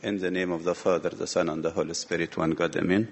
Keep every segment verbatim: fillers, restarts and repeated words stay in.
In the name of the Father, the Son, and the Holy Spirit, one God, Amen.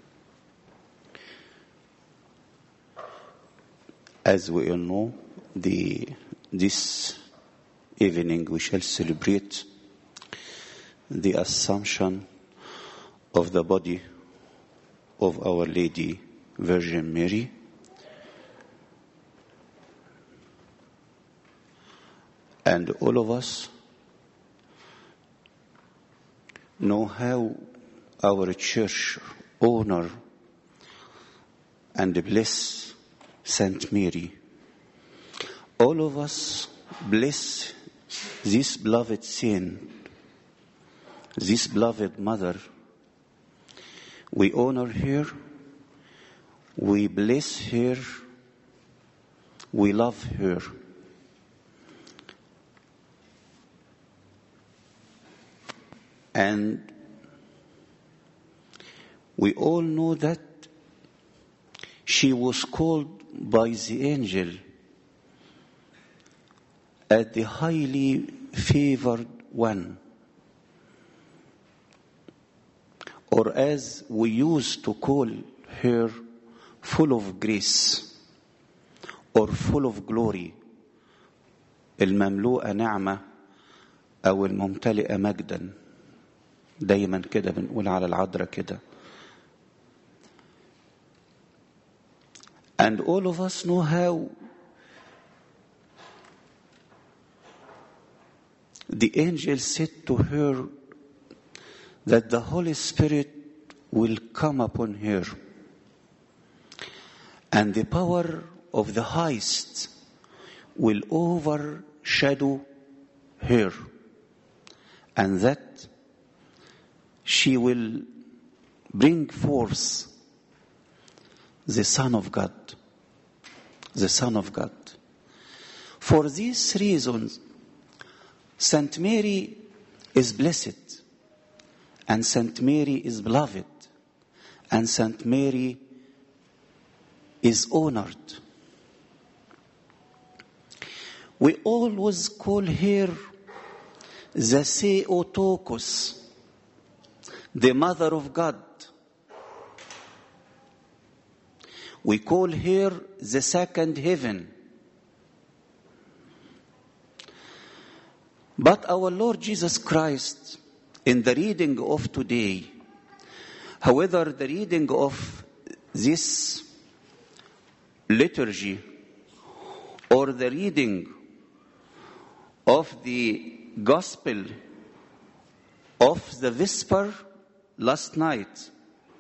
As we all know, the, this evening we shall celebrate the Assumption of the body of Our Lady Virgin Mary. And all of us know how our church honor and bless Saint Mary. All of us bless this beloved saint, this beloved mother. We honor her, we bless her, we love her. And we all know that she was called by the angel as the highly favored one, or as we used to call her, full of grace or full of glory, المملوءة نعمة أو الممتلئة مجدا. دايما كده بنقول على العذراء كده. And all of us know how the angel said to her that the Holy Spirit will come upon her, and the power of the highest will overshadow her, and that she will bring forth the Son of God, the Son of God. For these reasons, Saint Mary is blessed, and Saint Mary is beloved, and Saint Mary is honored. We always call her the Theotokos, the Mother of God. We call her the second heaven. But our Lord Jesus Christ, in the reading of today, however, the reading of this liturgy or the reading of the Gospel of the Vesper last night,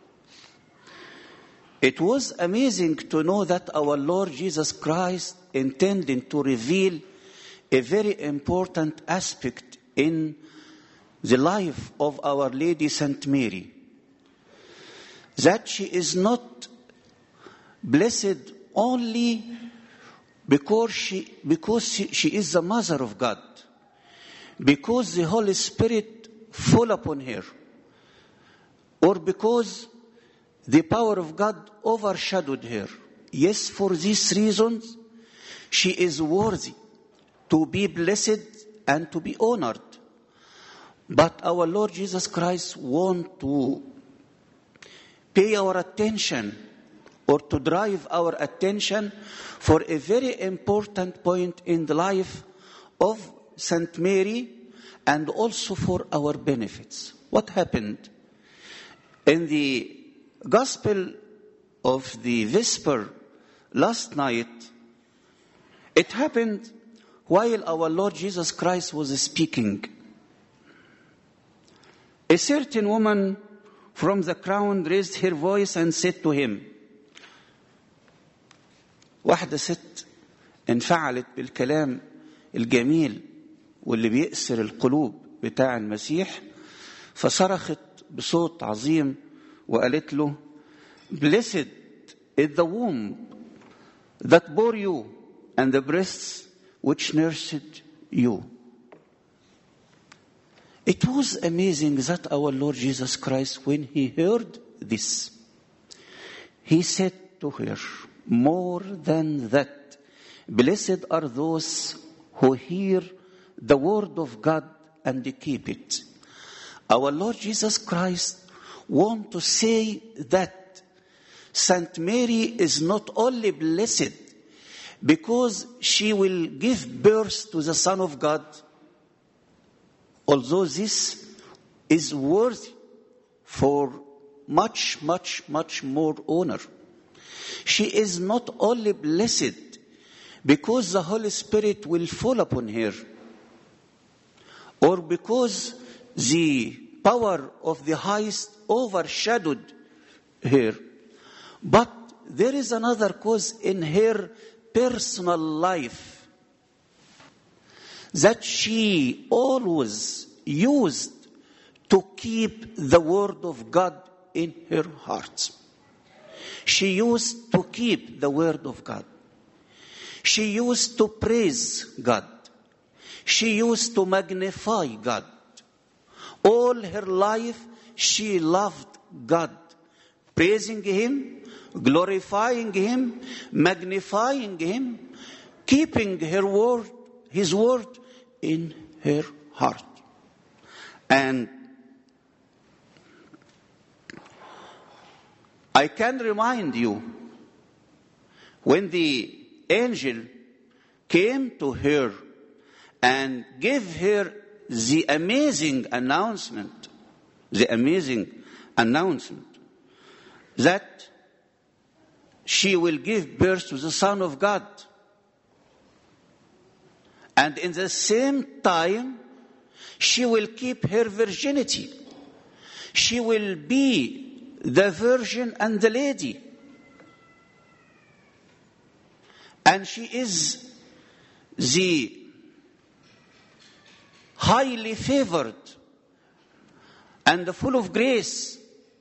it was amazing to know that our Lord Jesus Christ intended to reveal a very important aspect in the life of Our Lady Saint Mary, that she is not blessed only because she because she, she is the Mother of God, because the Holy Spirit fall upon her, or because the power of God overshadowed her. Yes, for these reasons, she is worthy to be blessed and to be honored. But our Lord Jesus Christ wants to pay our attention or to drive our attention for a very important point in the life of Saint Mary, and also for our benefits. What happened? In the Gospel of the Vesper last night, it happened while our Lord Jesus Christ was speaking. A certain woman from the crowd raised her voice and said to him, واحدة ست انفعلت بالكلام الجميل واللي بيأسر القلوب بتاع المسيح، فصرخت بصوت عظيم وقالت له, Blessed is the womb that bore you and the breasts which nursed you. It was amazing that our Lord Jesus Christ, when he heard this, he said to her, more than that, blessed are those who hear the word of God and keep it. Our Lord Jesus Christ wants to say that Saint Mary is not only blessed because she will give birth to the Son of God, although this is worthy for much, much, much more honor. She is not only blessed because the Holy Spirit will fall upon her, or because the power of the highest overshadowed her, but there is another cause in her personal life, that she always used to keep the word of God in her heart. She used to keep the word of God. She used to praise God. She used to magnify God. All her life she loved God, praising Him, glorifying Him, magnifying Him, keeping her word, His word in her heart. And I can remind you, when the angel came to her and gave her the amazing announcement, the amazing announcement that she will give birth to the Son of God. And in the same time, she will keep her virginity. She will be the Virgin and the Lady. And she is the highly favored and full of grace.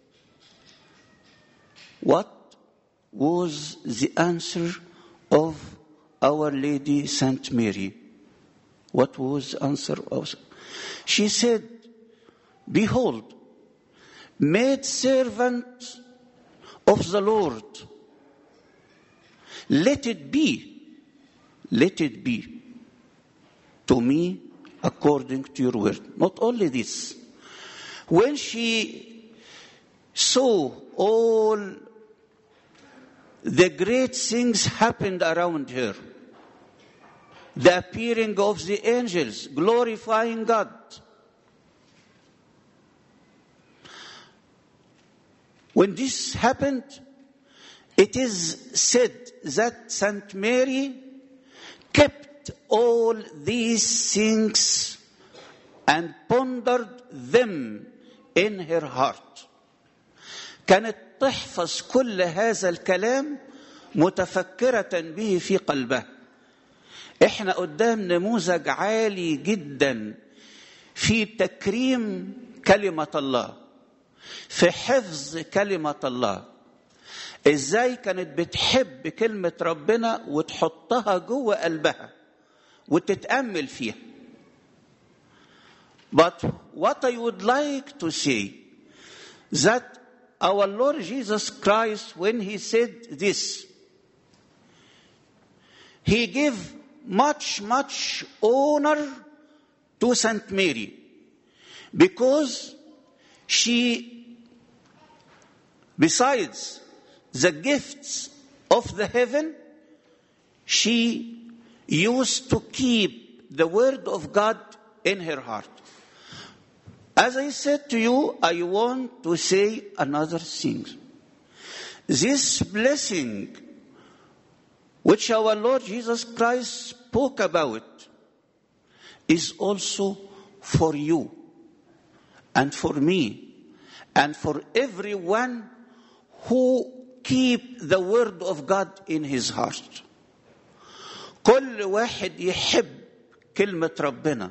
What was the answer of Our Lady Saint Mary? What was the answer of? She said, "Behold, maid servant of the Lord, let it be, let it be to me according to your word." Not only this, when she saw all the great things happened around her, the appearing of the angels, glorifying God, when this happened, it is said that Saint Mary kept all these things and pondered them in her heart. كانت تحفظ كل هذا الكلام متفكرة به في قلبها. احنا قدام نموذج عالي جدا في تكريم كلمة الله، في حفظ كلمة الله. ازاي كانت بتحب كلمة ربنا وتحطها جوه قلبها وتتأمل فيها. But what I would like to say, that our Lord Jesus Christ, when He said this, He gave much, much honor to Saint Mary, because she, besides the gifts of the heaven, she used to keep the word of God in her heart. As I said to you, I want to say another thing. This blessing which our Lord Jesus Christ spoke about is also for you and for me and for everyone who keep the word of God in his heart. كل واحد يحب كلمة ربنا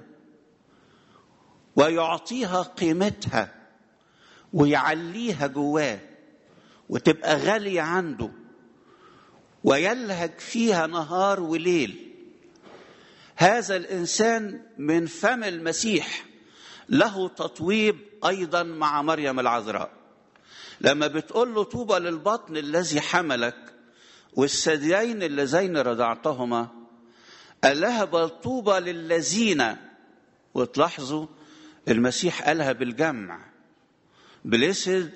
ويعطيها قيمتها ويعليها جواه وتبقى غالية عنده ويلهج فيها نهار وليل. هذا الإنسان من فم المسيح له تطويب أيضا مع مريم العذراء. لما بتقول له طوبى للبطن الذي حملك والثديين اللذين رضعتهما، قال لها بل طوبى للذين، وتلاحظوا المسيح قالها بالجمع، blessed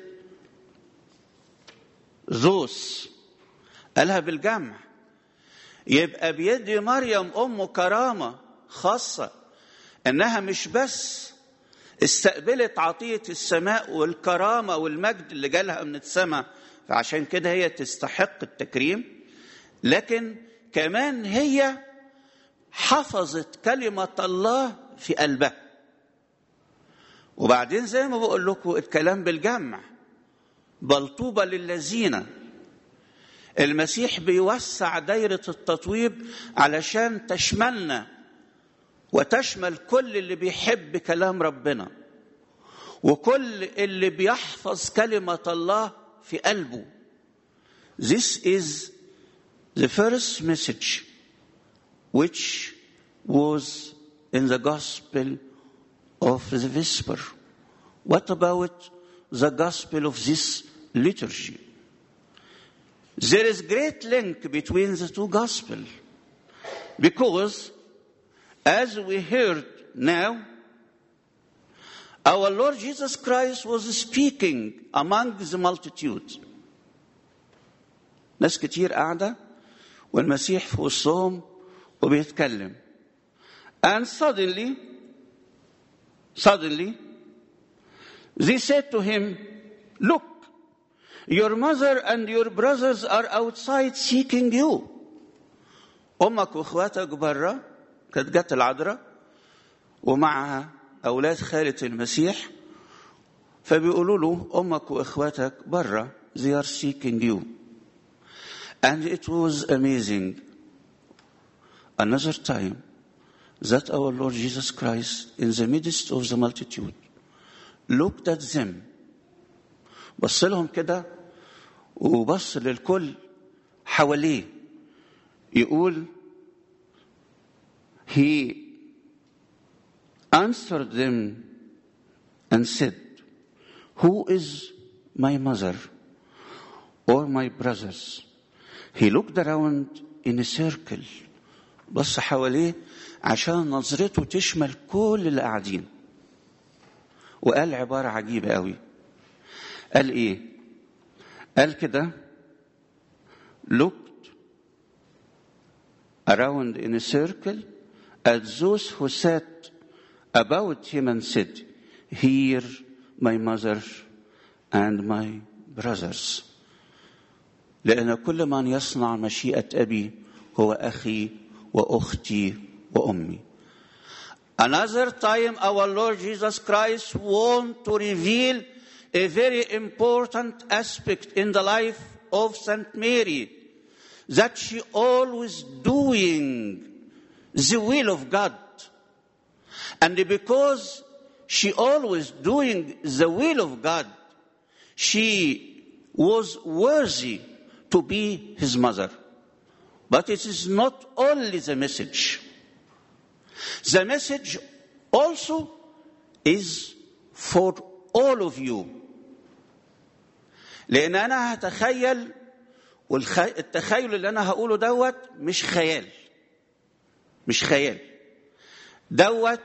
those، قالها بالجمع. يبقى بيدي مريم أمه كرامة خاصة، إنها مش بس استقبلت عطية السماء والكرامة والمجد اللي جالها من السماء فعشان كده هي تستحق التكريم، لكن كمان هي حفظت كلمة الله في قلبها. وبعدين زي ما بقول لكم الكلام بالجمع، بل طوبى للذين، المسيح بيوسع دايرة التطويب علشان تشملنا وتشمل كل اللي بيحب كلام ربنا وكل اللي بيحفظ كلمة الله في قلبه. This is the first message which was in the gospel of the Vesper. What about the gospel of this liturgy? There is great link between the two gospels, because as we heard now, our Lord Jesus Christ was speaking among the multitude. ناس كتير قاعدة والمسيح في وسطهم وبيتكلم. And suddenly, suddenly, they said to him, look, your mother and your brothers are outside seeking you. أمك وإخواتك برا. كانت جت العذراء ومعها أولاد خالة المسيح، فبيقولوا له أمك وإخواتك برا. They are seeking you. And it was amazing. Another time that our Lord Jesus Christ in the midst of the multitude looked at them. بص لهم كده وبص للكل حواليه، يقول He answered them and said, who is my mother or my brothers? He looked around in a circle. بص حواليه عشان نظرته تشمل كل اللي قاعدين، وقال عبارة عجيبة قوي. قال ايه؟ قال كده looked around in a circle at those who sat about him and said, here my mother and my brothers. لأن كل من يصنع مشيئة أبي هو أخي وأختي وأمي. Another time our Lord Jesus Christ wants to reveal a very important aspect in the life of Saint Mary, that she always doing the will of God. And because she always doing the will of God, she was worthy to be his mother. But it is not only the message. The message also is for all of you. لأن أنا هتخيل، والتخيل اللي أنا هقوله دوت مش خيال، مش خيال دوت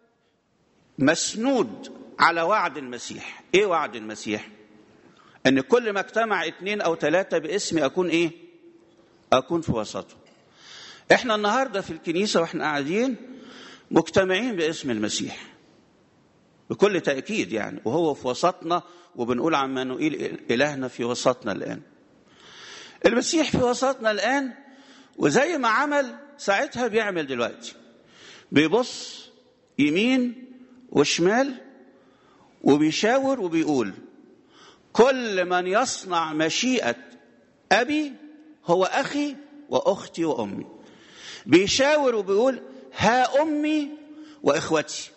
مسنود على وعد المسيح. إيه وعد المسيح؟ أن كل ما اجتمع اتنين أو ثلاثة باسمي أكون إيه؟ أكون في وسطهم. إحنا النهاردة في الكنيسة وإحنا قاعدين مجتمعين باسم المسيح بكل تأكيد يعني، وهو في وسطنا، وبنقول عمانوئيل إلهنا في وسطنا الآن. المسيح في وسطنا الآن، وزي ما عمل ساعتها بيعمل دلوقتي، بيبص يمين وشمال وبيشاور وبيقول كل من يصنع مشيئة أبي هو أخي وأختي وأمي. بيشاور وبيقول ها أمي وإخوتي.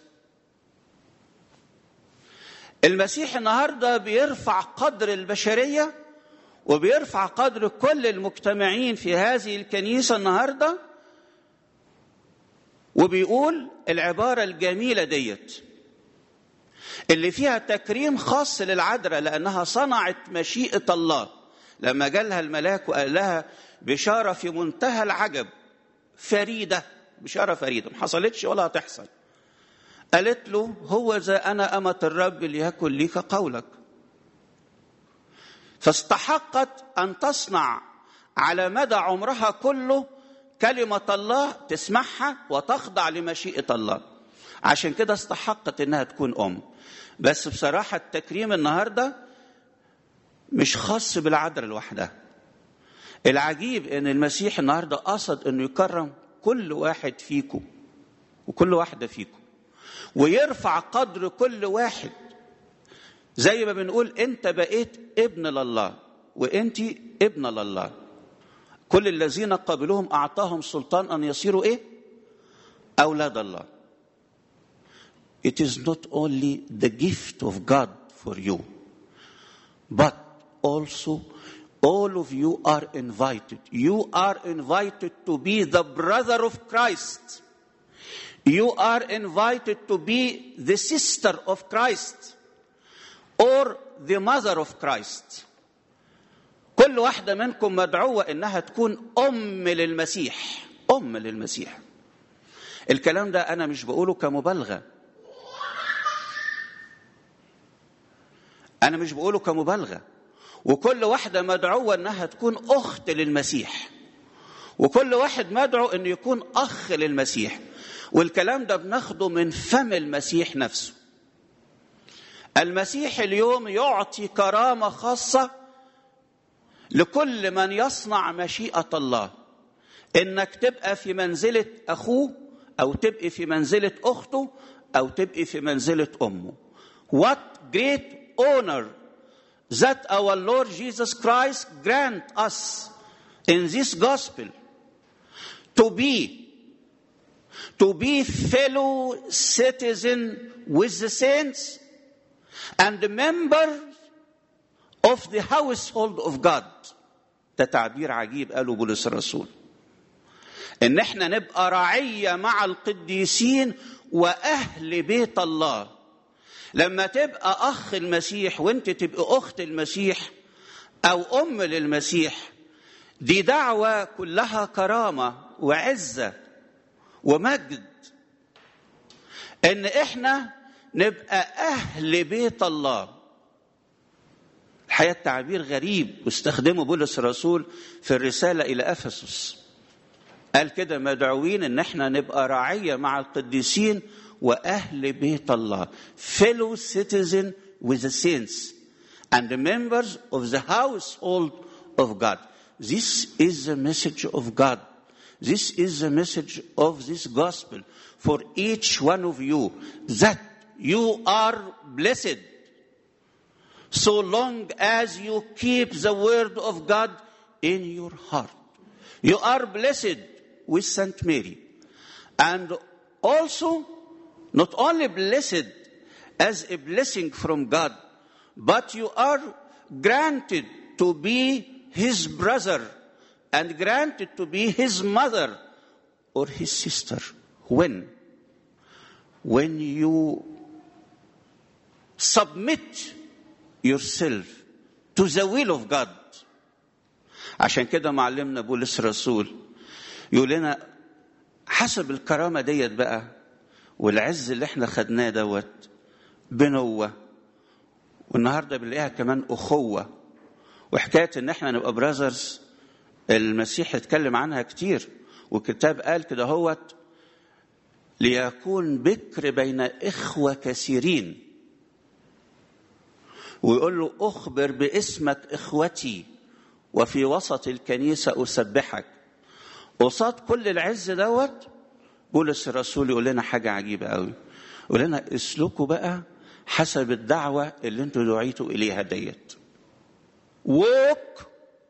المسيح النهاردة بيرفع قدر البشرية وبيرفع قدر كل المجتمعين في هذه الكنيسة النهاردة، وبيقول العبارة الجميلة ديت اللي فيها تكريم خاص للعذراء لأنها صنعت مشيئة الله. لما جالها الملاك وقال لها بشارة في منتهى العجب، فريدة، بشارة فريدة ما حصلتش ولا هتحصل. قالت له هو ذا أنا أمة الرب ليكن ليك قولك. فاستحقت أن تصنع على مدى عمرها كله كلمة الله، تسمعها وتخضع لمشيئة الله. عشان كده استحقت إنها تكون أم. بس بصراحة التكريم النهاردة مش خاص بالعذراء لوحدها. العجيب إن المسيح النهاردة قصد إنه يكرم كل واحد فيكم وكل واحدة فيكم، ويرفع قدر كل واحد. زي ما بنقول أنت بقيت ابن لله وأنت ابن لله. كل الذين قبلوهم أعطاهم سلطان أن يصيروا إيه؟ أولاد الله. It is not only the gift of God for you, but also all of you are invited. You are invited to be the brother of Christ. You are invited to be the sister of Christ or the mother of Christ. كل واحدة منكم مدعوة إنها تكون أم للمسيح. أم للمسيح. الكلام ده أنا مش بقوله كمبالغة. أنا مش بقوله كمبالغة. وكل واحدة مدعوة إنها تكون أخت للمسيح. وكل واحد مدعو إنه يكون أخ للمسيح. والكلام ده بناخده من فم المسيح نفسه. المسيح اليوم يعطي كرامة خاصة لكل من يصنع مشيئة الله. إنك تبقى في منزلة أخوه أو تبقى في منزلة أخته أو تبقى في منزلة أمه. What great honor that our Lord Jesus Christ grant us in this gospel to be to be fellow citizen with the saints and members of the household of God. ده تعبير عجيب قاله بولس الرسول. ان احنا نبقى رعية مع القديسين واهل بيت الله. لما تبقى اخ المسيح وانت تبقى اخت المسيح او ام للمسيح، دي دعوة كلها كرامة وعزة ومجد. ان احنا نبقى اهل بيت الله. الحقيقة تعبير غريب واستخدمه بولس الرسول في الرسالة إلى أفسس. قال كده مدعوين إن احنا نبقى رعية مع القديسين وأهل بيت الله. Fellow citizen with the saints and the members of the household of God. This is the message of God. This is the message of this gospel for each one of you, that you are blessed so long as you keep the word of God in your heart. You are blessed with Saint Mary. And also, not only blessed as a blessing from God, but you are granted to be his brother and granted to be his mother or his sister. When? When you submit yourself to the will of God. عشان كده معلمنا بولس الرسول يقول لنا حسب الكرامة ديت بقى والعز اللي احنا خدناه دوت بنوة، والنهارده بنلاقيها كمان أخوة، وحكاية ان احنا نبقى براذرز المسيح اتكلم عنها كتير، والكتاب قال كده هوت ليكون بكر بين إخوة كثيرين، ويقول له أخبر باسمك إخوتي وفي وسط الكنيسة أسبحك. قصاد كل العز دوت بولس الرسول يقول لنا حاجة عجيبة قوي. يقول لنا اسلكوا بقى حسب الدعوة اللي انتوا دعيتوا إليها ديت. Walk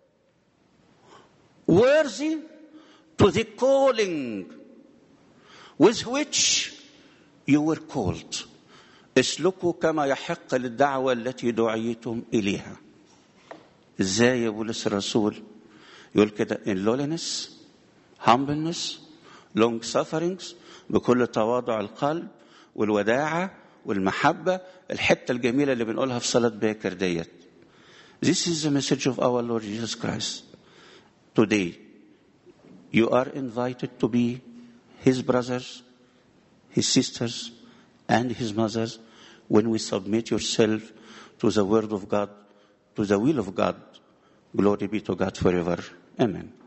worthy to the calling with which you were called. اسلكوا كما يحق للدعوة التي دعيتم إليها. ازاي يا بولس الرسول؟ يقول كده in lowliness, humbleness, long sufferings، بكل تواضع القلب والوداعة والمحبة، الحتة الجميلة اللي بنقولها في صلاة باكر ديت. This is the message of our Lord Jesus Christ. Today, you are invited to be his brothers, his sisters, and his mothers, when we submit yourself to the word of God, to the will of God. Glory be to God forever. Amen.